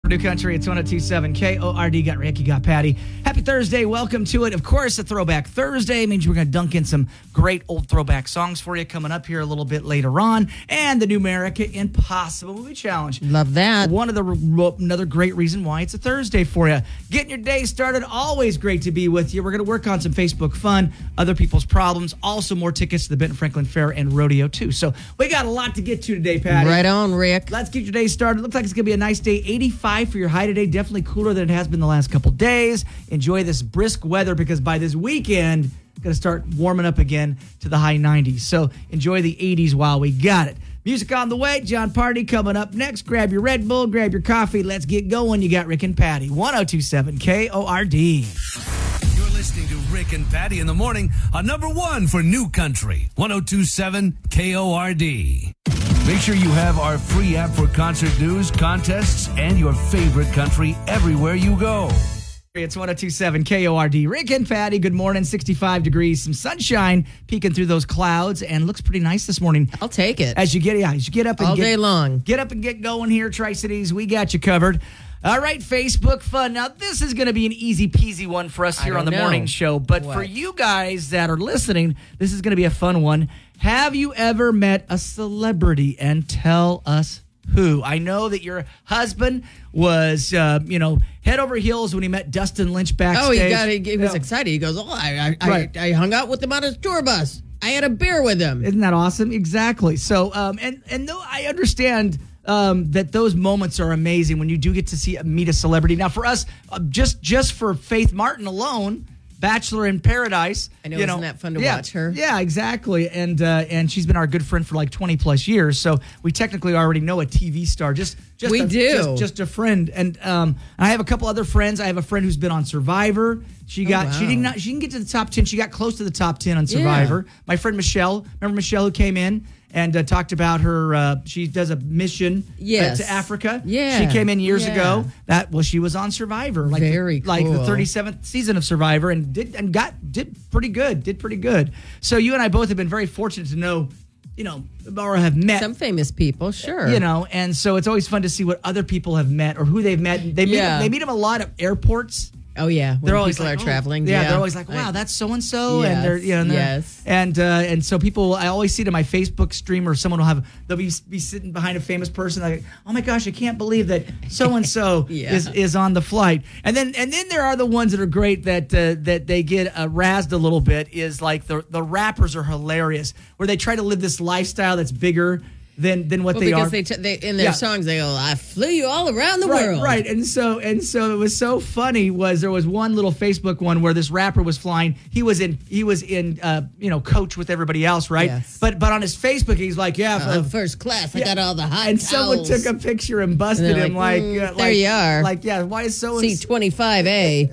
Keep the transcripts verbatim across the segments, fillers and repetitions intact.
New Country, it's one oh two point seven K O R D. Got Rick, you got Patty. Happy Thursday. Welcome to it. Of course, a Throwback Thursday means we're going to dunk in some great old throwback songs for you coming up here a little bit later on. And the Numerica Impossible Movie Challenge. Love that. One of the another great reason why it's a Thursday for you. Getting your day started. Always great to be with you. We're going to work on some Facebook fun, other people's problems. Also, more tickets to the Benton Franklin Fair and Rodeo, too. So we got a lot to get to today, Patty. Right on, Rick. Let's get your day started. Looks like it's going to be a nice day. eighty-five for your high today. Definitely cooler than it has been the last couple days. Enjoy this brisk weather because by this weekend, it's going to start warming up again to the high nineties. So enjoy the eighties while we got it. Music on the way. John Party coming up next. Grab your Red Bull, grab your coffee. Let's get going. You got Rick and Patty. one oh two point seven K O R D. You're listening to Rick and Patty in the morning on number one for New Country. one oh two point seven K O R D. Make sure you have our free app for concert news, contests, and your favorite country everywhere you go. It's one oh two point seven K O R D. Rick and Patty, good morning. sixty-five degrees, some sunshine peeking through those clouds, and looks pretty nice this morning. I'll take it. As you get, yeah, as you get up and all get, day long. Get up and get going here, Tri-Cities. We got you covered. All right, Facebook fun. Now, this is going to be an easy peasy one for us here on the know. morning show, but What? for you guys that are listening, this is going to be a fun one. Have you ever met a celebrity, and tell us who? I know that your husband was, uh, you know, head over heels when he met Dustin Lynch backstage. Oh, he got he, he was Yeah. excited. He goes, oh, I I, Right. I I hung out with him on his tour bus. I had a beer with him. Isn't that awesome? Exactly. So, um, and and though I understand um, that those moments are amazing when you do get to see meet a celebrity. Now, for us, uh, just just for Faith Martin alone, Bachelor in Paradise. I know, you isn't that fun to yeah, watch her? Yeah, exactly. And uh, and she's been our good friend for like twenty plus years. So we technically already know a T V star. Just just We a, do. just, just a friend. And um, I have a couple other friends. I have a friend who's been on Survivor. She got wow. she didn't not, she didn't get to the top ten. She got close to the top ten on Survivor. Yeah. My friend Michelle, remember Michelle who came in and uh, talked about her. Uh, she does a mission Yes. uh, to Africa. Yeah. she came in years Yeah. ago. That well, she was on Survivor, like Very the, like the cool. thirty-seventh season of Survivor, and did and got did pretty good. Did pretty good. So you and I both have been very fortunate to know, you know, or have met Some famous people, sure. you know, and so it's always fun to see what other people have met or who they've met. They meet Yeah. they meet them a lot at airports. Oh, yeah. When They're always people like, are oh, traveling. Yeah, Yeah, they're always like, wow, I- that's so and so, and they're Yes, you know, and they're- yes. and uh, and so people, I always see it in my Facebook stream, or someone will have they'll be be sitting behind a famous person, like, oh my gosh, I can't believe that so and so Yeah. is is on the flight, and then and then there are the ones that are great that uh, that they get uh, razzed a little bit. Is like the the rappers are hilarious, where they try to live this lifestyle that's bigger than than what Well, they because are. they, t- they in their Yeah. songs they go, I flew you all around the right, world. Right, and so and so it was so funny. Was there was one little Facebook one where this rapper was flying. He was in he was in uh, you know coach with everybody else, right? Yes. But but on his Facebook, he's like, yeah, Uh, uh, first class, I yeah. got all the high and someone towels. took a picture and busted And they're him like, like, mm, uh, there like you are. like yeah, why is so C and twenty-five A.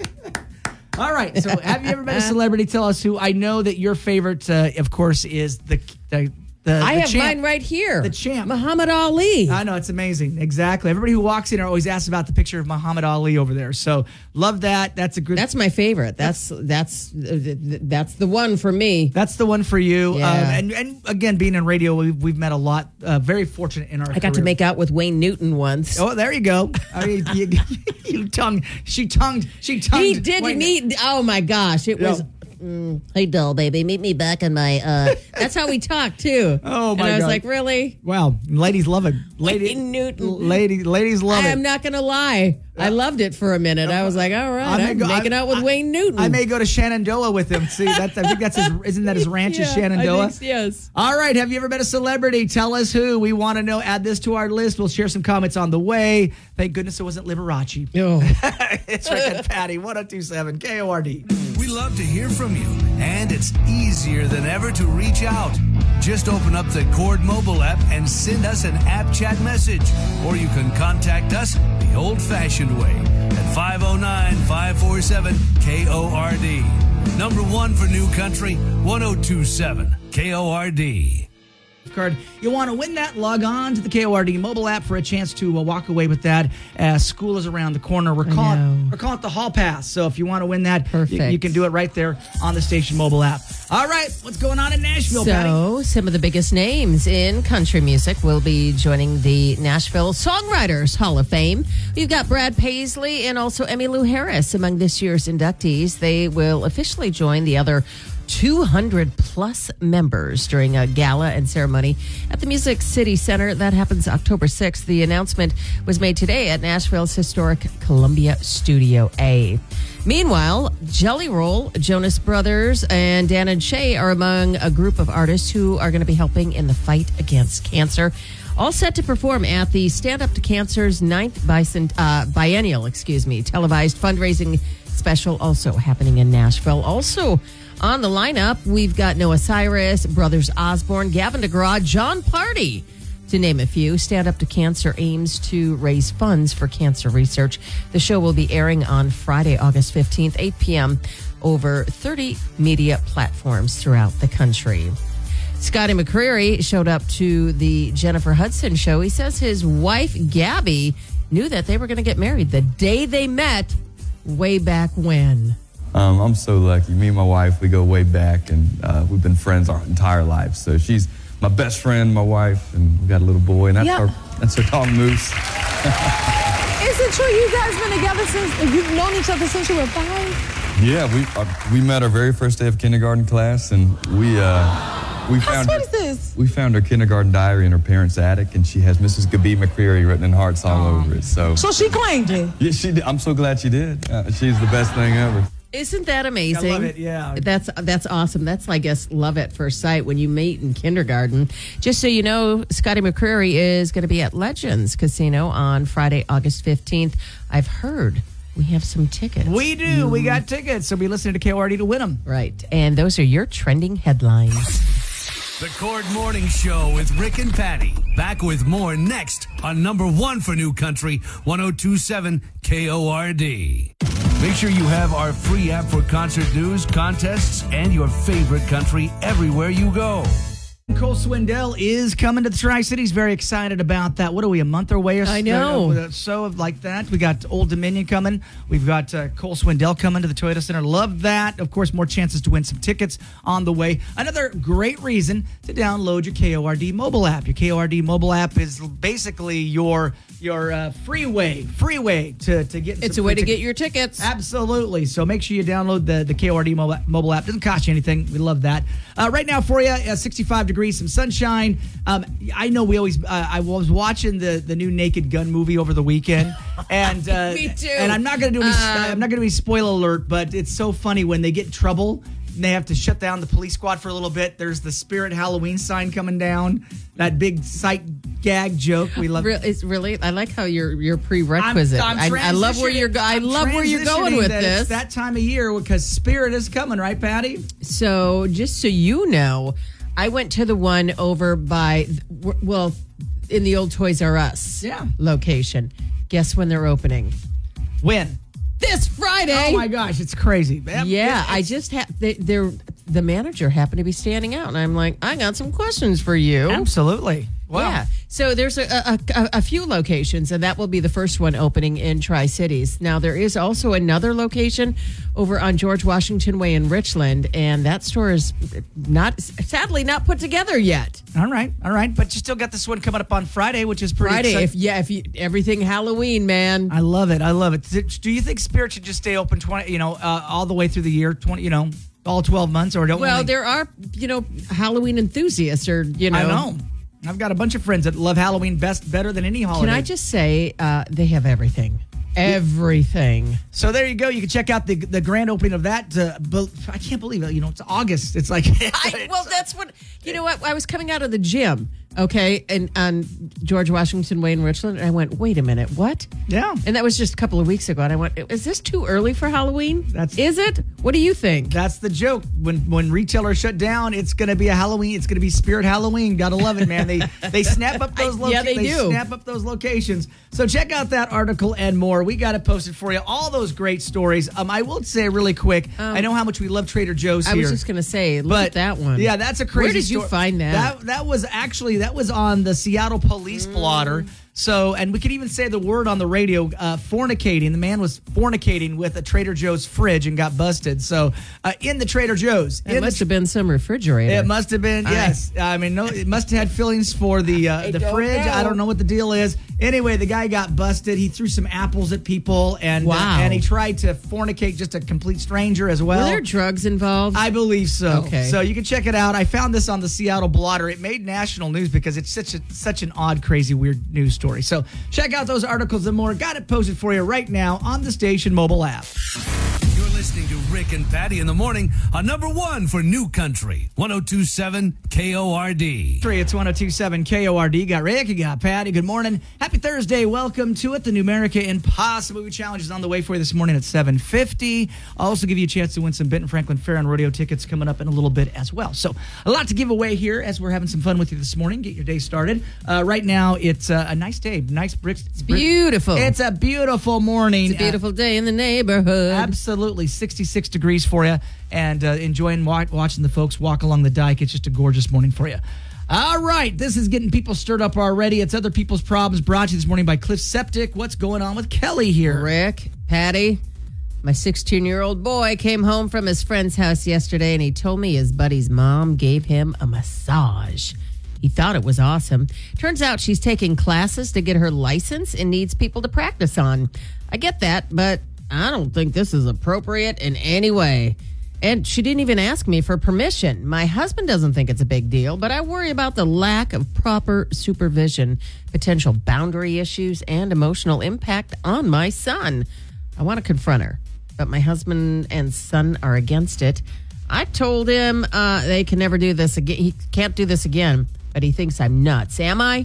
all right? So have you ever met a celebrity? Tell us who. I know that your favorite, uh, of course, is the the. The, I the have champ. mine right here. The champ. Muhammad Ali. I know, it's amazing. Exactly. Everybody who walks in are always asked about the picture of Muhammad Ali over there. So love that. That's a good. That's my favorite. That's that's that's the one for me. That's the one for you. Yeah. Um, and, and again, being in radio, we've, we've met a lot. Uh, very fortunate in our I got to career. make out with Wayne Newton once. Oh, there you go. I mean, you, you tongued. She tongued. She tongued. he did Wait, meet. Oh my gosh, it Yeah. was. Mm, hey, doll baby, meet me back in my. Uh, that's how we talked too. Oh, my And I was God. like, really? Wow, ladies love it. Lady, Wayne Newton. Lady, ladies love I it. am not gonna lie. I loved it for a minute. I was like, all right, I may I'm go- making I- out with I- Wayne Newton. I may go to Shenandoah with him. See, that's, I think that's his. Isn't that his ranch? is Yeah, Shenandoah. I think, yes. All right. Have you ever met a celebrity? Tell us who. We want to know. Add this to our list. We'll share some comments on the way. Thank goodness it wasn't Liberace. Oh. It's Rick and Patty, one oh two point seven K O R D. We love to hear from you, and it's easier than ever to reach out. Just open up the Cord mobile app and send us an app chat message, or you can contact us the old-fashioned way at five oh nine, five four seven, K O R D. Number one for New Country, one oh two point seven K O R D. card. You want to win that? Log on to the K O R D mobile app for a chance to uh, walk away with that as school is around the corner. We're calling, we're calling it the Hall Pass. So if you want to win that, you, you can do it right there on the station mobile app. All right, what's going on in Nashville, So, Patty? some of the biggest names in country music will be joining the Nashville Songwriters Hall of Fame. We've got Brad Paisley and also Emmylou Harris among this year's inductees. They will officially join the other two hundred plus members during a gala and ceremony at the Music City Center. That happens October sixth. The announcement was made today at Nashville's historic Columbia Studio A. Meanwhile, Jelly Roll, Jonas Brothers, and Dan and Shay are among a group of artists who are going to be helping in the fight against cancer. All set to perform at the Stand Up to Cancer's ninth bicent, uh, biennial, excuse me, televised fundraising special also happening in Nashville. Also on the lineup, we've got Noah Cyrus, Brothers Osborne, Gavin DeGraw, John Party, to name a few. Stand Up to Cancer aims to raise funds for cancer research. The show will be airing on Friday, August fifteenth, eight p.m. over thirty media platforms throughout the country. Scotty McCreery showed up to the Jennifer Hudson show. He says his wife, Gabby, knew that they were going to get married the day they met way back when. Um, I'm so lucky. Me and my wife, we go way back, and uh, we've been friends our entire lives. So she's my best friend, my wife, and we got a little boy, and that's Yep. our that's our dog Moose. Is it true you guys been together since, you've known each other since you were five? Yeah, we uh, we met our very first day of kindergarten class, and we uh, we How found sweet her, is this? we found her kindergarten diary in her parents' attic, and she has Missus Gabi McCreery written in hearts all over it. So So she claimed it. yeah, she did. I'm so glad she did. Uh, she's the best thing ever. Isn't that amazing? I love it, yeah. That's that's awesome. That's, I guess, love at first sight when you meet in kindergarten. Just so you know, Scotty McCreery is going to be at Legends Casino on Friday, August fifteenth. I've heard we have some tickets. We do. We got tickets, so be listening to K O R D to win them. Right. And those are your trending headlines. The Cord Morning Show with Rick and Patty. Back with more next on number one for New Country, one oh two point seven K O R D. Make sure you have our free app for concert news, contests, and your favorite country everywhere you go. Cole Swindell is coming to the Tri-Cities. Very excited about that. What are we, a month away or so? I know. So like that. We got Old Dominion coming. We've got uh, Cole Swindell coming to the Toyota Center. Love that. Of course, more chances to win some tickets on the way. Another great reason to download your K O R D mobile app. Your K O R D mobile app is basically your your uh, freeway, freeway to, to get It's some a way free to tickets. get your tickets. Absolutely. So make sure you download the, the K O R D mobile, mobile app. Doesn't cost you anything. We love that. Uh, right now for you, uh, sixty-five degrees, some sunshine. Um, I know we always, uh, I was watching the, the new Naked Gun movie over the weekend. And uh, Me too. And I'm not going to do any, Um, I'm not going to be spoiler alert, but it's so funny when they get in trouble and they have to shut down the police squad for a little bit. There's the Spirit Halloween sign coming down. That big sight gag joke. We love Re- It's really, I like how your your prerequisite. I'm, I'm I, I love where you're. Go- I I'm love where you're going transitioning with that this. It's that time of year because Spirit is coming, right, Patty? So, just so you know, I went to the one over by, well, in the old Toys R Us Yeah. location. Guess when they're opening? When? This Friday. Oh my gosh, it's crazy. Yeah, I It's- just have. They, they're the manager happened to be standing out, and I'm like, I got some questions for you. Absolutely. Wow. Yeah. So there's a, a, a, a few locations, and that will be the first one opening in Tri-Cities. Now, there is also another location over on George Washington Way in Richland, and that store is not, sadly, not put together yet. All right, all right, but you still got this one coming up on Friday, which is pretty Friday, exciting. if yeah, if you, everything Halloween, man. I love it. I love it. Do you think Spirit should just stay open twenty, you know, uh, all the way through the year, twenty, you know, all twelve months, or don't? Well, only... there are, you know, Halloween enthusiasts, or you know. I know. I've got a bunch of friends that love Halloween best better than any holiday. Can I just say uh, they have everything. Everything. So there you go. You can check out the the grand opening of that. Uh, but I can't believe it. You know, it's August. It's like I, well, that's what you know. What I was coming out of the gym Okay, and on George Washington Way in Richland, and I went, wait a minute, what? Yeah. And that was just a couple of weeks ago, and I went, is this too early for Halloween? That's- is it? What do you think? That's the joke. When when retailers shut down, it's going to be a Halloween. It's going to be Spirit Halloween. Gotta love it, man. They they snap up those I- locations. yeah, they do. snap up those locations. So check out that article and more. We got it posted for you. All those great stories. Um, I will say really quick. Um, I know how much we love Trader Joe's I here. was just going to say, look But at that one. Yeah, that's a crazy Where did you sto- find that? That that was actually that was on the Seattle Police Mm. blotter. So, and we could even say the word on the radio, uh, fornicating. The man was fornicating with a Trader Joe's fridge and got busted. So, uh, in the Trader Joe's. It in must the, have been some refrigerator. It must have been, I- yes. I mean, no, it must have had fillings for the uh, I the don't fridge. know. I don't know what the deal is. Anyway, the guy got busted. He threw some apples at people, and uh, Wow. and he tried to fornicate just a complete stranger as well. Were there drugs involved? I believe so. Okay. So you can check it out. I found this on the Seattle Blotter. It made national news because it's such a such an odd, crazy, weird news story. So check out those articles and more. Got it posted for you right now on the station mobile app. You're listening to Rick and Patty in the morning on number one for New Country, one oh two point seven K O R D. Three, it's one oh two point seven K O R D. You got Rick, you got Patty. Good morning. Happy Thursday. Welcome to it. The Numerica Impossible Movie Challenge is on the way for you this morning at seven fifty. I'll also give you a chance to win some Benton Franklin Fair and Rodeo tickets coming up in a little bit as well. So a lot to give away here as we're having some fun with you this morning. Get your day started. Uh, right now, it's uh, a nice day. Nice bricks. It's beautiful. It's a beautiful morning. It's a beautiful day in the neighborhood. Uh, absolutely. sixty-six degrees for you. And uh, enjoying wa- watching the folks walk along the dike. It's just a gorgeous morning for you. All right, this is getting people stirred up already. It's Other People's Problems, brought to you this morning by Cliff Septic. What's going on with Kelly here? Rick, Patty, my sixteen-year-old boy came home from his friend's house yesterday, and he told me his buddy's mom gave him a massage. He thought it was awesome. Turns out she's taking classes to get her license and needs people to practice on. I get that, but I don't think this is appropriate in any way. And she didn't even ask me for permission. My husband doesn't think it's a big deal, but I worry about the lack of proper supervision, potential boundary issues, and emotional impact on my son. I want to confront her, but my husband and son are against it. I told him uh, they can never do this again. He can't do this again, but he thinks I'm nuts. Am I?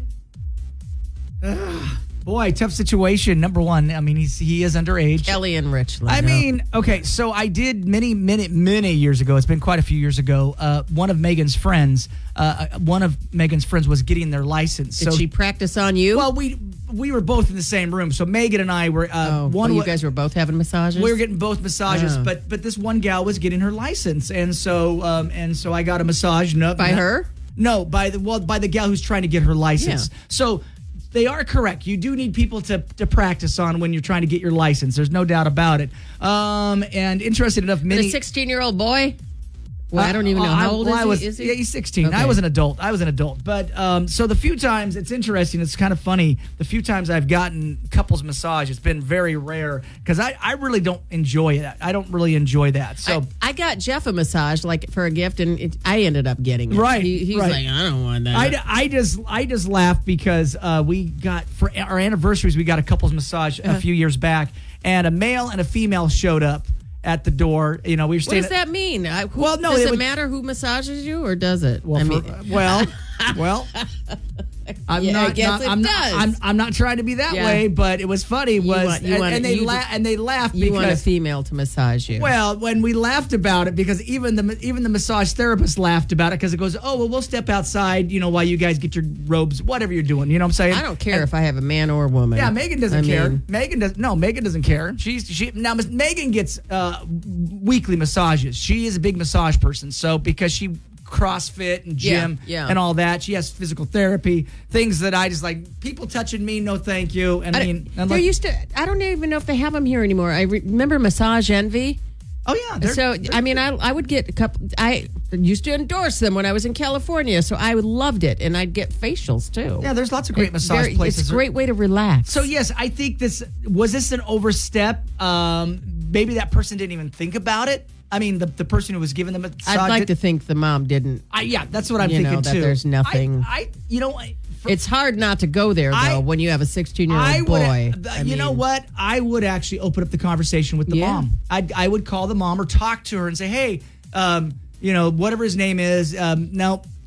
Boy, tough situation. Number one, I mean, he's he is underage. Kelly and Richland. I mean, okay, so I did many, many, many years ago. It's been quite a few years ago. Uh, one of Megan's friends, uh, one of Megan's friends was getting their license. Did so she practice on you? Well, we we were both in the same room. So Megan and I were. Uh, oh, one oh, you wa- guys were both having massages? We were getting both massages, Oh. but but this one gal was getting her license, and so um, and so I got a massage. No, By no- her? No, by the well, by the gal who's trying to get her license. Yeah. So. They are correct. You do need people to, to practice on when you're trying to get your license. There's no doubt about it. Um, and interesting enough, But many a sixteen-year-old boy? Well, I don't even know. Uh, How I- old well, is I he? was, Is he? Yeah, he's sixteen. I Okay. was an adult. I was an adult. But um, so the few times, it's interesting. It's kind of funny. The few times I've gotten couples massage, it's been very rare because I, I really don't enjoy that. I don't really enjoy that. So I, I got Jeff a massage like for a gift, and it, I ended up getting it. Right, He, he's right. like, I don't want that. I, I just I just laugh because uh, we got for our anniversaries we got a couples massage Uh-huh. a few years back, and a male and a female showed up at the door. You know, we were what staying. does that mean? I, who, Well, no, does it it, would- matter who massages you, or does it? Well, I for- mean, well, well. I'm Yeah, I not. guess not- it I'm, does. Not, I'm, I'm not trying to be that Yeah. way, but it was funny. Was want- you and, want- and they you la- just- and they laughed you want a because female to massage you. well, when we laughed about it, because even the even the massage therapist laughed about it because it goes, oh well, we'll step outside, you know, while you guys get your robes, whatever you're doing. You know what I'm saying? I don't care And- if I have a man or a woman. Yeah, Megan doesn't I care. mean, Megan does no. Megan doesn't care. She's she now. Miss- Megan gets uh, weekly massages. She is a big massage person. So because she CrossFit and gym Yeah, yeah. and all that, she has physical therapy things that I just like. People touching me, no thank you. And I, I, mean, and there like, used to. I don't even know if they have them here anymore. I re- remember Massage Envy. oh yeah. they're- So they're- I mean, I I would get a couple. I used to endorse them when I was in California, so I loved it, and I'd get facials too. yeah, there's lots of great It's massage very- places. It's a great way to relax. So yes, I think this was this an overstep. Um, maybe that person didn't even think about it. I mean, the the person who was giving the massage. I'd like did- to think the mom didn't. I, yeah, that's what I'm you know, thinking that too. there's nothing- I, I you know, I- for, It's hard not to go there though I- when you have a sixteen-year-old I boy. would. I you know mean, what? I would actually open up the conversation with the Yeah. mom. I I would call the mom or talk to her and say, hey, um, you know, whatever his name is. Um, now,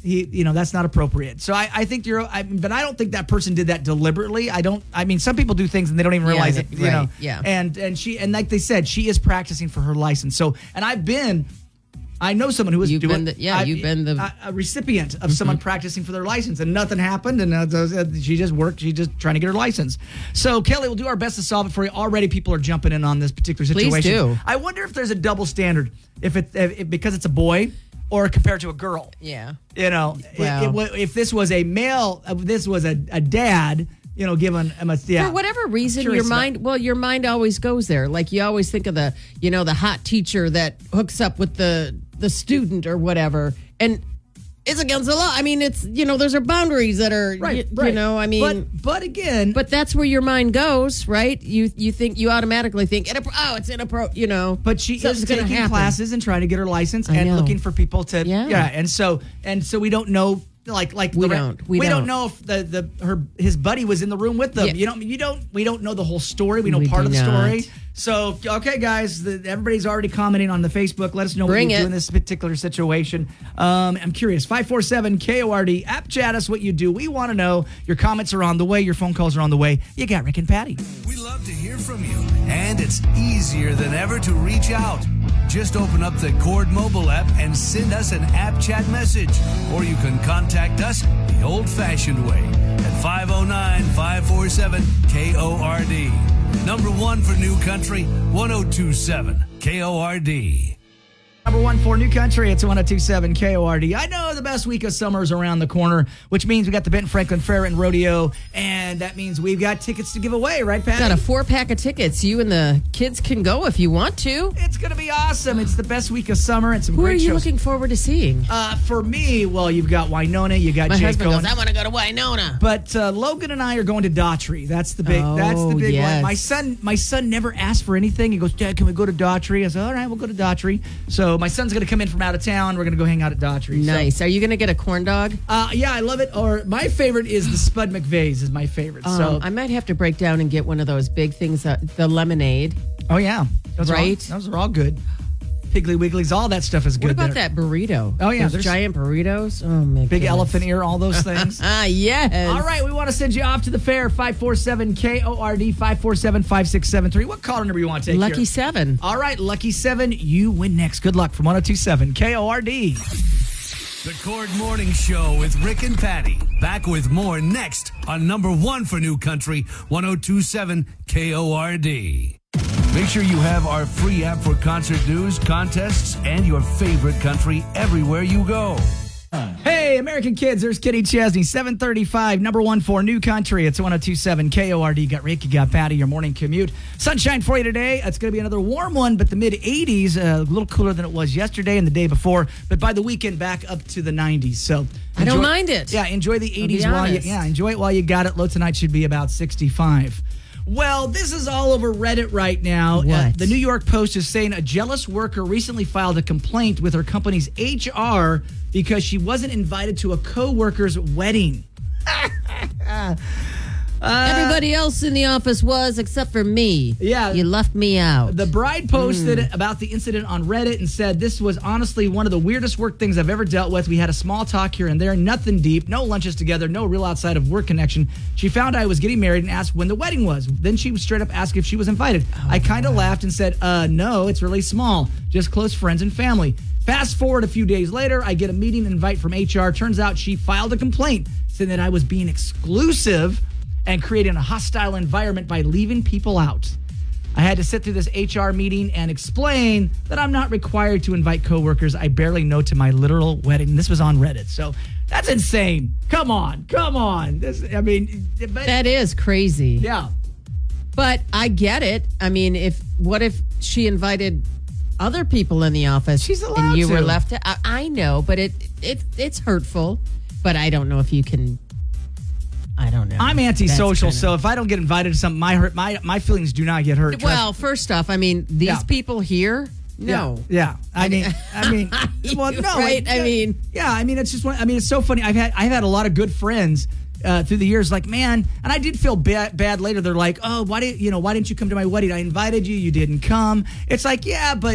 he, you know, that's not appropriate. So I, I think you're, I, but I don't think that person did that deliberately. I don't, I mean, some people do things and they don't even Yeah, realize they- it, you right, know. yeah. And, and she, and like they said, she is practicing for her license. So, and I've been, I know someone who was You've doing, been the- yeah, I- you've been the- a, a recipient of someone practicing for their license, and nothing happened, and uh, uh, she just worked. She's just trying to get her license. So Kelly, we'll do our best to solve it for you. Already, people are jumping in on this particular Please situation. do. I wonder if there's a double standard, if it if, if- because it's a boy, or compared to a girl. Yeah. You know, Wow. it- it wa- if this was a male, if this was a, a dad, you know, giving him a yeah. For whatever reason, Curious your about- mind, well, your mind always goes there. Like you always think of the, you know, the hot teacher that hooks up with the the student or whatever, and it's against the law. I mean, it's, you know, there's are boundaries that are, Right, y- right. you know, I mean, but but again, But that's where your mind goes, right? You you think you automatically think, "Inappro- oh, it's inappro, you know. But she something's is gonna taking happen. classes and trying to get her license I and know. looking for people to Yeah. and so and so we don't know like like We the re- don't. We don't. don't. know if the the her his buddy was in the room with them. Yeah. You don't you don't we don't know the whole story. We know We part do of the story. not. So okay, guys, the, everybody's already commenting on the Facebook. Let us know Bring what you it. do in this particular situation. Um, I'm curious. five four seven K O R D app chat us what you do. We want to know. Your comments are on the way. Your phone calls are on the way. You got Rick and Patty. We love to hear from you, and it's easier than ever to reach out. Just open up the Cord mobile app and send us an app chat message, or you can contact us the old-fashioned way at five oh nine, five four seven, K O R D. Number one for New Country, one oh two seven K O R D. Number one for New Country, it's one oh two seven K O R D. I know the best week of summer is around the corner, which means we got the Benton Franklin Fair and Rodeo, and that means we've got tickets to give away, right, Patty? Got a four pack of tickets. You and the kids can go if you want to. It's going to be awesome. It's the best week of summer and some Who are great you shows. looking forward to seeing? Uh, for me, well, you've got Winona, you got My Jake husband going. goes, I want to go to Winona. But uh, Logan and I are going to Daughtry. That's the big. Oh, that's the big yes. one. My son, my son never asked for anything. He goes, Dad, can we go to Daughtry? I said, all right, we'll go to Daughtry. So my son's going to come in from out of town. We're going to go hang out at Daughtry. So, Nice. Are you going to get a corn dog? uh, yeah, I love it. Or my favorite is the Spud McVeigh's is my favorite. so Um, I might have to break down and get one of those big things, uh, the lemonade. oh yeah, those Right? Are all, those are all good. Piggly Wigglies, all that stuff is good. What about there. that burrito? Oh, yeah, Those there's- giant burritos. Oh my Big goodness. elephant ear, all those things. Ah, yes. All right, we want to send you off to the fair. five four seven K O R D, five four seven, five six seven three. What caller number you want to take Lucky here? seven. All right, Lucky seven, you win next. Good luck from one oh two seven K O R D. The Cord Morning Show with Rick and Patty. Back with more next on number one for New Country, one oh two seven K O R D. Make sure you have our free app for concert news, contests, and your favorite country everywhere you go. Hey, American kids, there's Kenny Chesney, seven thirty-five, number one for New Country. It's one oh two seven K O R D. Got Rick, you got Patty, your morning commute. Sunshine for you today. It's going to be another warm one, but the mid eighties, uh, a little cooler than it was yesterday and the day before. But by the weekend, back up to the nineties. So I don't enjoy- mind it. Yeah, enjoy the I'll be eighties while you honest. yeah enjoy it while you got it. Low tonight should be about sixty-five. Well, this is all over Reddit right now. Uh, What? the New York Post is saying a jealous worker recently filed a complaint with her company's H R because she wasn't invited to a co-worker's wedding. Everybody else in the office was except for me. Yeah. You left me out. The bride posted Hmm. about the incident on Reddit and said, this was honestly one of the weirdest work things I've ever dealt with. We had a small talk here and there, nothing deep, no lunches together, no real outside of work connection. She found I was getting married and asked when the wedding was. Then she straight up asked if she was invited. Oh, I kind of laughed and said, uh, no, it's really small, just close friends and family. Fast forward a few days later, I get a meeting invite from H R. Turns out she filed a complaint saying that I was being exclusive and creating a hostile environment by leaving people out. I had to sit through this H R meeting and explain that I'm not required to invite coworkers I barely know to my literal wedding. This was on Reddit, so that's insane. Come on, come on. This, I mean, but, that is crazy. yeah. But I get it. I mean, if what if she invited other people in the office? She's allowed and you to. were left. To, I, I know, but it it it's hurtful. But I don't know if you can. I don't know. I'm antisocial, That's so kinda- if I don't get invited to something, my hurt, my my feelings do not get hurt. Trust- Well, first off, I mean, these Yeah. people here. No. Yeah. yeah. I mean, I mean, well, no, Right? like, I yeah, mean- yeah. I mean, it's just one. I mean, it's so funny. I've had I've had a lot of good friends uh, through the years. Like, man, and I did feel bad bad later. They're like, oh, why did you know why didn't you come to my wedding? I invited you, you didn't come. It's like, yeah, but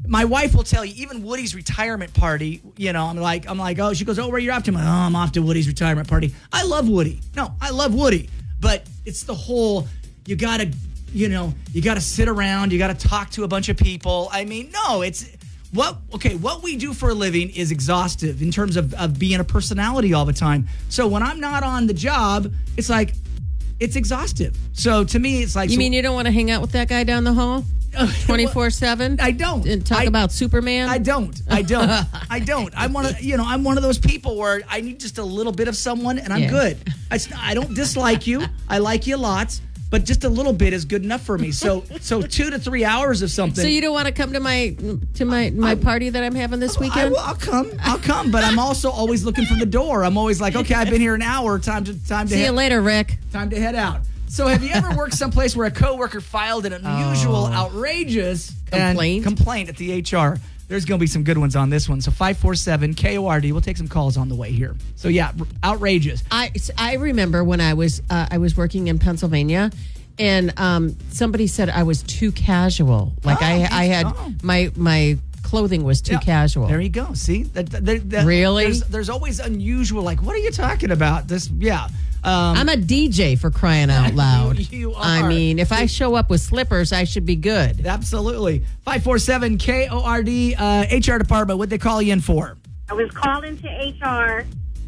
my wife will tell you, even Woody's retirement party, you know, I'm like, I'm like, oh, she goes, oh, where are you off to? I'm like, oh, I'm off to Woody's retirement party. I love Woody. No, I love Woody. But it's the whole, you got to, you know, you got to sit around. You got to talk to a bunch of people. I mean, no, it's what, okay, what we do for a living is exhaustive in terms of, of being a personality all the time. So when I'm not on the job, it's like, it's exhaustive. So to me, it's like. You so, mean you don't want to hang out with that guy down the hall? twenty-four seven? I don't. And talk I, about Superman? I don't. I don't. I don't. I'm one of you know, I'm one of those people where I need just a little bit of someone and I'm Yeah. good. I, I don't dislike you. I like you lots, but just a little bit is good enough for me. So so two to three hours of something. So you don't want to come to my to my, my party that I'm having this I weekend? will, I'll come. I'll come. But I'm also always looking for the door. I'm always like, okay, I've been here an hour. Time to time to See you head, later, Rick. time to head out. So have you ever worked someplace where a coworker filed an unusual, Oh. outrageous Complaint? and complaint at the H R? There's going to be some good ones on this one. So five four seven K O R D. We'll take some calls on the way here. So yeah, r- outrageous. I, I remember when I was uh, I was working in Pennsylvania, and um, somebody said I was too casual. Like Oh, I I had oh. my my clothing was too Yeah. casual. There you go. See, that, that, that- Really? There's, there's always unusual. Like, what are you talking about? This, yeah. Um, I'm a D J for crying out loud. You- you I are. mean, if I show up with slippers, I should be good. absolutely. five four seven K O R D uh, H R department. What'd they call you in for? I was called into H R.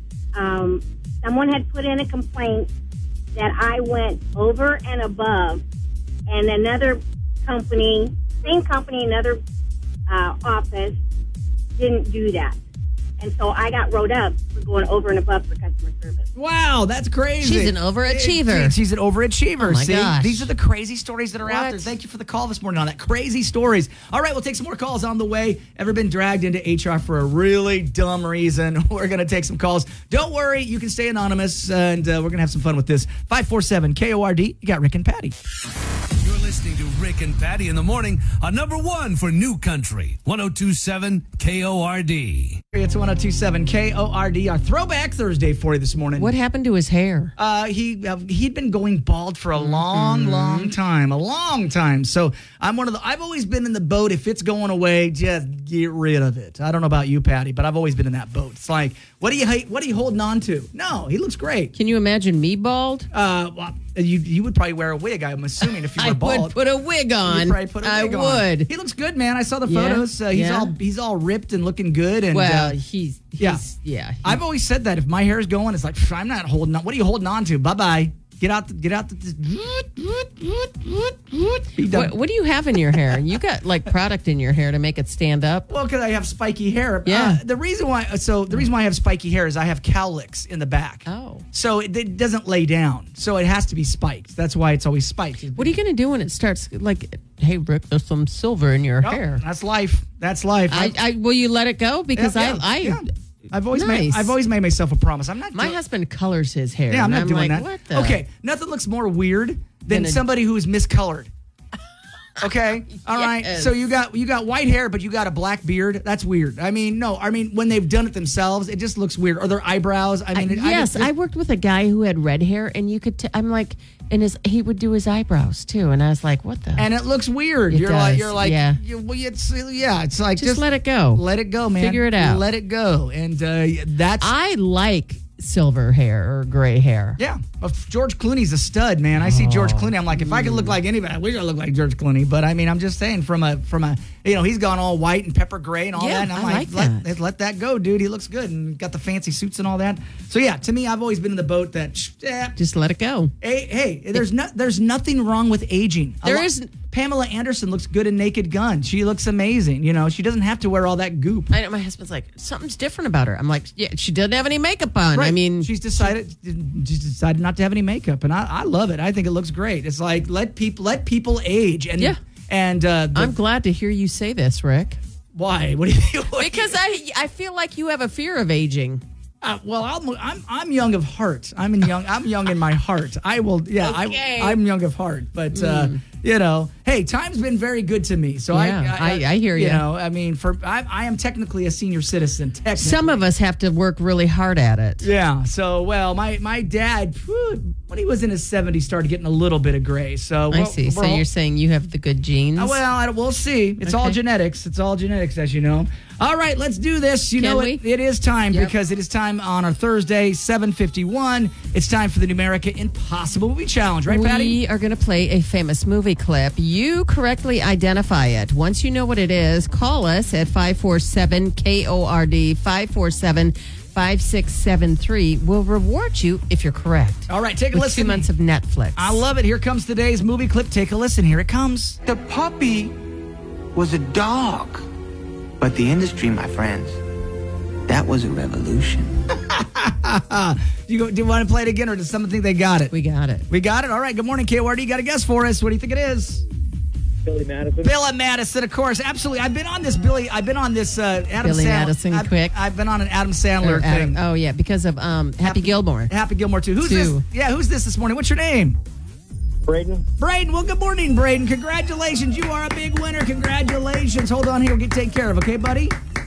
Um, someone had put in a complaint that I went over and above, and another company, same company, another uh, office, didn't do that. And so I got wrote up for going over and above for customer service. Wow, that's crazy. She's an overachiever. She's an overachiever. Oh, my See, gosh. these are the crazy stories that are out What? there. Thank you for the call this morning on that. Crazy stories. All right, we'll take some more calls on the way. Ever been dragged into H R for a really dumb reason? We're going to take some calls. Don't worry, you can stay anonymous, and uh, we're going to have some fun with this. five four seven K O R D. You got Rick and Patty. You're listening to Rick and Patty in the morning on number one for New Country, one oh two point seven K O R D. It's one oh two point seven K O R D. Our Throwback Thursday for you this morning. What happened to his hair? Uh, he uh, he'd been going bald for a long, long time, a long time. So I'm one of the. I've always been in the boat. If it's going away, just get rid of it. I don't know about you, Patty, but I've always been in that boat. It's like, what do you hate? What are you holding on to? No, he looks great. Can you imagine me bald? Uh, well, you you would probably wear a wig. I'm assuming if you were I bald. would put a wig on. You'd probably put a I wig on. would. He looks good, man. I saw the Yeah? photos. Uh, he's Yeah? all he's all ripped and looking good. And Well, uh, he's, he's yeah. yeah. he- I've always said that if my hair is going, it's like pff, I'm not holding on. What are you holding on to? Bye bye. Get out. The, get out. The, Be done. what, what do you have in your hair? You got like product in your hair to make it stand up. Well, because I have spiky hair. Yeah. Uh, the reason why. So the reason why I have spiky hair is I have cowlicks in the back. Oh. So it, it doesn't lay down. So it has to be spiked. That's why it's always spiked. What are you going to do when it starts like, hey, Rick, there's some silver in your Oh, hair? That's life. That's life. I, I will you let it go because Yeah, yeah, I I yeah. I've always made Nice. I've always made myself a promise. I'm not. my doing- husband colors his hair. Yeah, I'm and not doing like, that. What the? Okay, nothing looks more weird than Than a- somebody who is miscolored. Okay, all right. Yes. So you got you got white hair, but you got a black beard. That's weird. I mean, no. I mean, when they've done it themselves, it just looks weird. Or their eyebrows. I mean, it, yes, I, I worked with a guy who had red hair, and you could. T- I'm like, and his he would do his eyebrows too, and I was like, what the? and it looks weird. It you're like does, you're like yeah. you, well, it's yeah. It's like just, let it go. let it go, man. Figure it out. Let it go, and uh, that's I like silver hair or gray hair. Yeah, but George Clooney's a stud, man. I see George Clooney. I'm like, if I could look like anybody, I wish I looked like George Clooney. But I mean, I'm just saying, from a from a, you know, he's gone all white and pepper gray and all Yeah, that. And I'm I like, like let, that. let that go, dude. He looks good and got the fancy suits and all that. So yeah, to me, I've always been in the boat that, sh- eh, Just let it go. hey, hey, there's no, there's nothing wrong with aging. A There lo- isn't- Pamela Anderson looks good in Naked Gun. She looks amazing. You know, she doesn't have to wear all that goop. I know my husband's like, something's different about her. I'm like, yeah, she doesn't have any makeup on. I Right. mean, she's decided she's decided not to have any makeup, and I, I love it. I think it looks great. It's like let people let people age, and Yeah. and uh, the- I'm glad to hear you say this, Rick, why? What do you? What because I I feel like you have a fear of aging. Uh, well, I'm, I'm I'm young of heart. I'm in young. I'm young in my heart. I will. Yeah, Okay. I, I'm young of heart. But uh, you know, hey, time's been very good to me. So Yeah, I, I- I hear you. ya. You know, I mean, for I, I am technically a senior citizen. Technically. Some of us have to work really hard at it. Yeah. So, well, my my dad, whew, when he was in his seventies, started getting a little bit of gray. So I we're- see. So we're- you're saying you have the good genes? Uh, well, I, we'll see. It's all Okay. genetics. It's all genetics, as you know. All right, let's do this. You Can know we? it, it is time Yep. because it is time on our Thursday, seven fifty-one. It's time for the Numerica Impossible Movie Challenge, right, Patty? We are going to play a famous movie clip. You correctly identify it. Once you know what it is, call us at five four seven K O R D, five four seven, five six seven three. We'll reward you if you're correct. All right, take a With listen. two months of Netflix. I love it. Here comes today's movie clip. Take a listen. Here it comes. The puppy was a dog. But the industry, my friends, that was a revolution. Do you, go, do you want to play it again, or does someone think they got it? We got it. We got it? All right. Good morning, K O R D. You got a guess for us. What do you think it is? Billy Madison. Billy Madison, of course. Absolutely. I've been on this, Billy. I've been on this uh, Adam Billy Sandler. Madison, I've, quick. I've been on an Adam Sandler Or Adam- thing. oh, yeah, because of um, Happy, Gilmore. Happy Gilmore, too. Who's Two. this? Yeah, who's this this morning? What's your name? Braden. Braden. Well, good morning, Braden. Congratulations. You are a big winner. Congratulations. Hold on here. We'll get taken care of. Okay, buddy?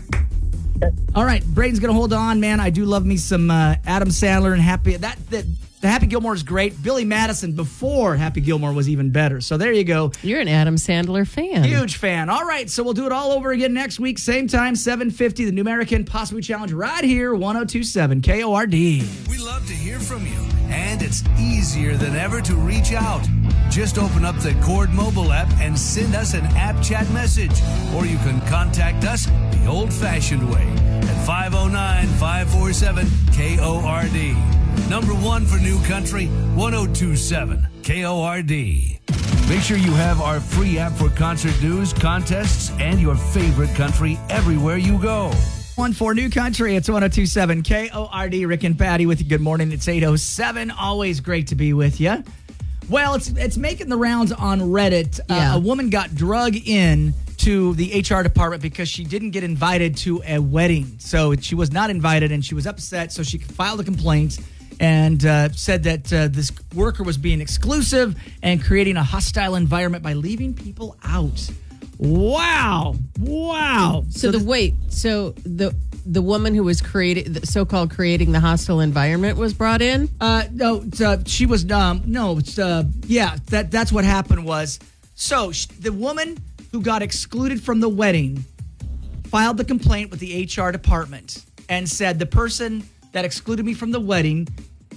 All right. Braden's going to hold on, man. I do love me some uh, Adam Sandler and Happy. That, that The Happy Gilmore is great. Billy Madison before Happy Gilmore was even better. So there you go. You're an Adam Sandler fan. Huge fan. All right, so we'll do it all over again next week, same time, seven fifty, the Numerica Impossible Challenge right here, one oh two point seven K O R D. We love to hear from you, and it's easier than ever to reach out. Just open up the Cord mobile app and send us an app chat message, or you can contact us the old-fashioned way at five oh nine, five four seven, K O R D. Number one for New Country, one oh two point seven K O R D. Make sure you have our free app for concert news, contests, and your favorite country everywhere you go. One for New Country, it's one oh two point seven K O R D. Rick and Patty with you. Good morning. It's eight oh seven. Always great to be with you. Well, it's it's making the rounds on Reddit. Yeah. Uh, a woman got drug in to the H R department because she didn't get invited to a wedding. So she was not invited, and she was upset. So she filed a complaint and uh, said that uh, this worker was being exclusive and creating a hostile environment by leaving people out. Wow. Wow. So, the wait, so the the woman who was creating, the so-called creating the hostile environment was brought in? Uh, no, it's, uh, she was, um, no, it's, uh, yeah, that that's what happened was, so sh- the woman who got excluded from the wedding filed the complaint with the H R department and said the person that excluded me from the wedding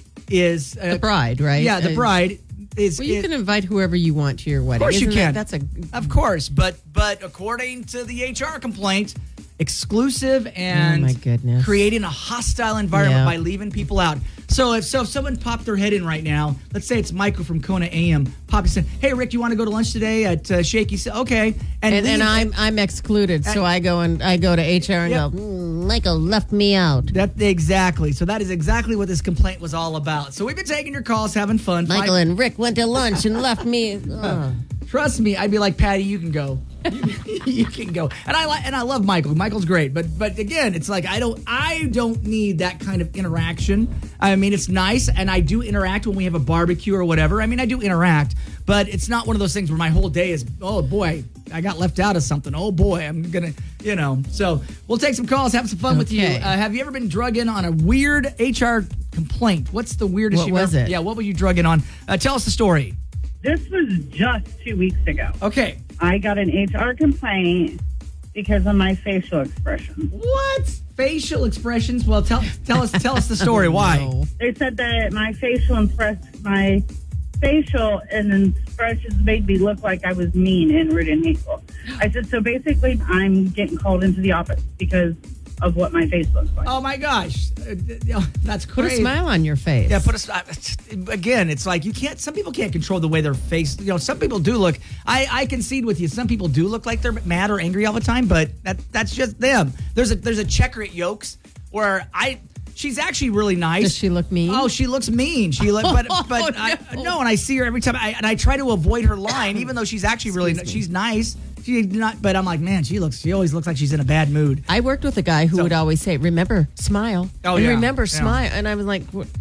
is uh, The bride, right? Yeah, the Uh, bride is. Well, you is- can invite whoever you want to your wedding. Of course you Isn't can. that- that's a Of course, but but according to the H R complaint, exclusive and Oh, my goodness. creating a hostile environment Yeah. by leaving people out. So if so, if someone popped their head in right now, let's say it's Michael from Kona A M, popped and said, "Hey Rick, you want to go to lunch today at uh, Shaky?" Sa-" Okay, and, leave- and I'm I'm excluded, so and- I go and I go to H R and Yeah. go, "Mm, Michael left me out. that exactly. So that is exactly what this complaint was all about. So we've been taking your calls, having fun. Michael Five- and Rick went to lunch and left me. Oh. Trust me, I'd be like, Patty, you can go. You, you can go. And I like and I love Michael. Michael's great, but but again, it's like I don't I don't need that kind of interaction. I mean, it's nice, and I do interact when we have a barbecue or whatever. I mean, I do interact, but it's not one of those things where my whole day is, oh boy, I got left out of something. Oh boy, I'm gonna, you know. So we'll take some calls, have some fun with you. Okay. Uh, have you ever been drug in on a weird H R complaint? What's the weirdest? What you was ever, it? Yeah, what were you drug in on? Uh, tell us the story. This was just two weeks ago. Okay. I got an H R complaint because of my facial expression. What? Facial expressions? Well, tell tell us tell us the story. Why? No. They said that my facial express my facial and expressions made me look like I was mean and rude and hateful. I said, so basically, I'm getting called into the office because of what my face looks like. Oh my gosh, Uh, uh, that's Put crazy. a smile on your face. Yeah, put a smile. Again, it's like you can't. Some people can't control the way their face. You know, some people do look. I I concede with you. Some people do look like they're mad or angry all the time, but that that's just them. There's a there's a checker at Yolks where I. She's actually really nice. Does she look mean? Oh, she looks mean. She look, but but Oh, I, no. no, and I see her every time, I, and I try to avoid her line, even though she's actually really Excuse me. she's nice. She not, but I'm like, man, she looks. She always looks like she's in a bad mood. I worked with a guy who So- would always say, remember, smile. Oh, and yeah. remember, Yeah. smile. And I was like, what?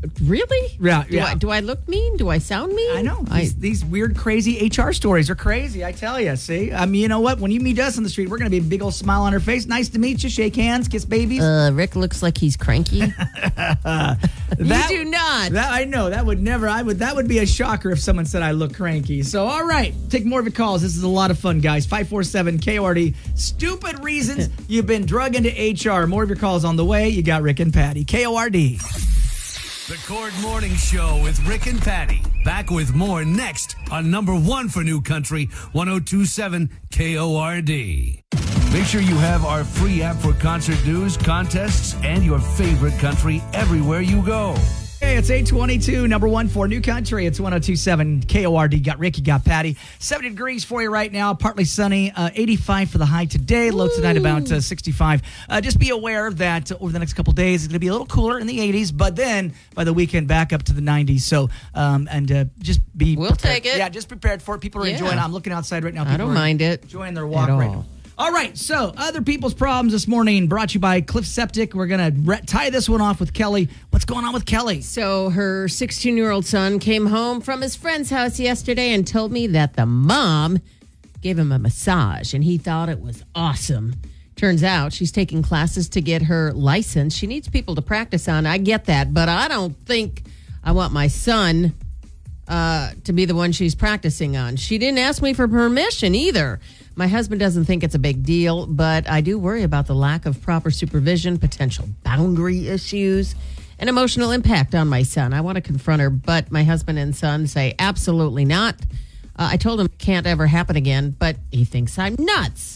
Really? Yeah, Do yeah. I, do I look mean? Do I sound mean? I know. I, These, these weird, crazy H R stories are crazy, I tell you. See? I mean, you know what? When you meet us on the street, we're going to be a big old smile on our face. Nice to meet you. Shake hands, kiss babies. uh, Rick looks like he's cranky. That- you do not. That I know. That would never, I would, that would be a shocker if someone said I look cranky. So, all right. Take more of your calls. This is a lot of fun, guys. five four seven K O R D. Stupid reasons you've been drug into H R. More of your calls on the way. You got Rick and Patty. K O R D. The Cord Morning Show with Rick and Patty. Back with more next on number one for New Country, one oh two point seven K O R D. Make sure you have our free app for concert news, contests, and your favorite country everywhere you go. Hey, it's eight twenty-two, number one for New Country. It's one oh two point seven K O R D. Got Ricky, got Patty. seventy degrees for you right now. Partly sunny. Uh, eighty-five for the high today. Low tonight about uh, sixty-five. Uh, just be aware that uh, over the next couple days, it's going to be a little cooler in the eighties. But then by the weekend, back up to the nineties. So, um, and uh, just be We'll prepared. take it. Yeah, just prepared for it. People are Yeah. enjoying. I'm looking outside right now. People I don't are mind it enjoying their walk at right all. now. All right, so other people's problems this morning brought to you by Cliff Septic. We're going to re- tie this one off with Kelly. What's going on with Kelly? So her sixteen-year-old son came home from his friend's house yesterday and told me that the mom gave him a massage, and he thought it was awesome. Turns out she's taking classes to get her license. She needs people to practice on. I get that, but I don't think I want my son uh, to be the one she's practicing on. She didn't ask me for permission either. My husband doesn't think it's a big deal, but I do worry about the lack of proper supervision, potential boundary issues, and emotional impact on my son. I want to confront her, but my husband and son say absolutely not. Uh, I told him it can't ever happen again, but he thinks I'm nuts.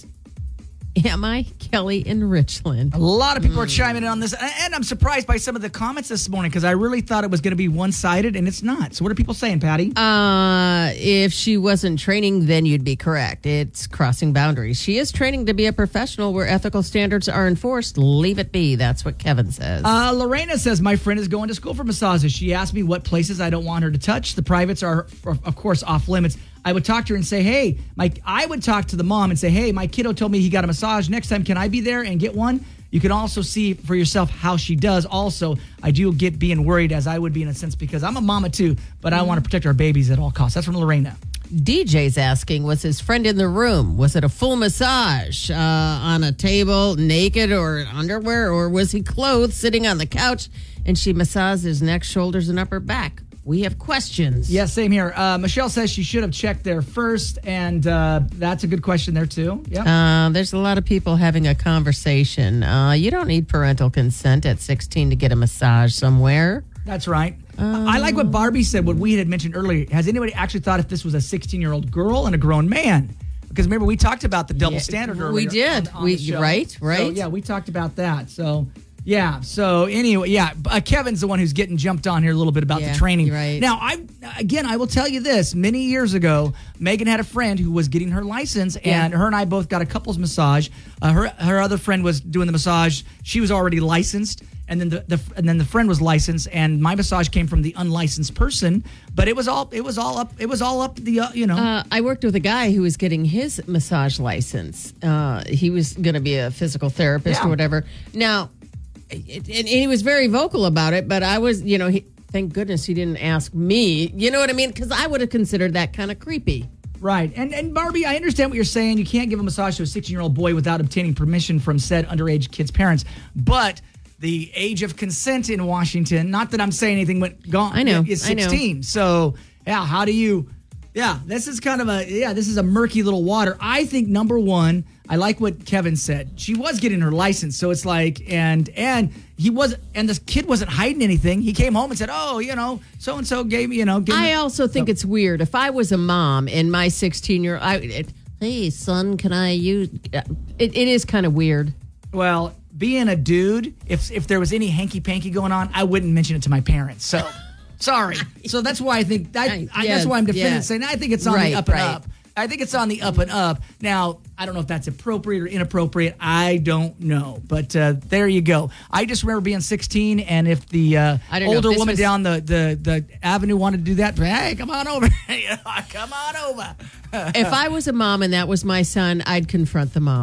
Am I? Kelly in Richland. A lot of people are chiming in on this, and I'm surprised by some of the comments this morning because I really thought it was going to be one-sided, and it's not. So what are people saying, Patty? Uh, if she wasn't training, then you'd be correct. It's crossing boundaries. She is training to be a professional where ethical standards are enforced. Leave it be. That's what Kevin says. Uh, Lorena says, my friend is going to school for massages. She asked me what places I don't want her to touch. The privates are, of course, off limits. I would talk to her and say, hey, my, I would talk to the mom and say, hey, my kiddo told me he got a massage. Next time, can I be there and get one? You can also see for yourself how she does. Also, I do get being worried, as I would be in a sense, because I'm a mama too, but I want to protect our babies at all costs. That's from Lorena. D J's asking, was his friend in the room? Was it a full massage uh, on a table, naked or in underwear, or was he clothed, sitting on the couch, and she massaged his neck, shoulders, and upper back? We have questions. Yeah, same here. Uh, Michelle says she should have checked there first, and uh, that's a good question there, too. Yep. Uh, there's a lot of people having a conversation. Uh, you don't need parental consent at sixteen to get a massage somewhere. That's right. I like what Barbie said, what we had mentioned earlier. Has anybody actually thought if this was a sixteen-year-old girl and a grown man? Because remember, we talked about the double Yeah, standard earlier. we did. on- on We- the show. right, right. So, yeah, we talked about that. So, yeah. So, anyway, yeah. Uh, Kevin's the one who's getting jumped on here a little bit about Yeah, the training. you're right. Now, I again, I will tell you this. Many years ago, Megan had a friend who was getting her license, Yeah. and her and I both got a couples massage. Uh, her her other friend was doing the massage. She was already licensed. And then the, the and then the friend was licensed, and my massage came from the unlicensed person. But it was all it was all up it was all up the uh, you know. Uh, I worked with a guy who was getting his massage license. Uh, he was going to be a physical therapist Yeah. or whatever. Now, it, and he was very vocal about it, but I was, you know, he, thank goodness he didn't ask me. You know what I mean? Because I would have considered that kind of creepy. Right. And and Barbie, I understand what you're saying. You can't give a massage to a sixteen-year-old boy without obtaining permission from said underage kid's parents. But the age of consent in Washington, not that I'm saying anything went gone, I know, is I know. sixteen. So, yeah, how do you Yeah, this is kind of a yeah, this is a murky little water. I think number one, I like what Kevin said. She was getting her license, so it's like and and he was and this kid wasn't hiding anything. He came home and said, "Oh, you know, so and so gave me, you know, gave me I also think it's weird. If I was a mom and my sixteen-year-old, I, it, hey, son, can I use... It, it is kind of weird. Well, being a dude, if if there was any hanky-panky going on, I wouldn't mention it to my parents. So, sorry. So that's why I think, I, I, Yes, that's why I'm defending yeah. it, saying I think it's on Right, the up and right. up. I think it's on the up and up. Now, I don't know if that's appropriate or inappropriate. I don't know. But uh, there you go. I just remember being sixteen, and if the uh, I don't know if older this woman was- down the, the, the avenue wanted to do that, hey, come on over. Come on over. If I was a mom and that was my son, I'd confront the mom.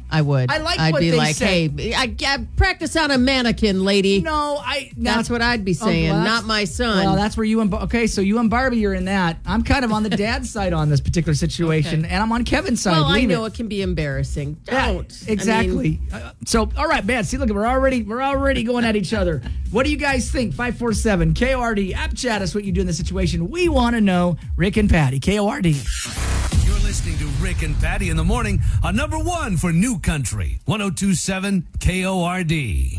I would. I like I'd what be they like, say. hey, I, I practice on a mannequin, lady. No, I. Now, That's what I'd be saying, Oh, well, that's- not my son. Well, that's where you and Bar- okay. So you and Barbie are in that. I'm kind of on the dad's side on this particular situation, Okay. and I'm on Kevin's side. well, I Believe know it. it can be embarrassing. Yeah, Don't. I exactly. mean, Uh, so, all right, man. See, look, we're already we're already going at each other. What do you guys think? five four seven K O R D. App chat us what you do in this situation. We want to know. Rick and Patty. K O R D. You're listening to Rick and Patty in the morning on number one for New Country, one oh two point seven K O R D.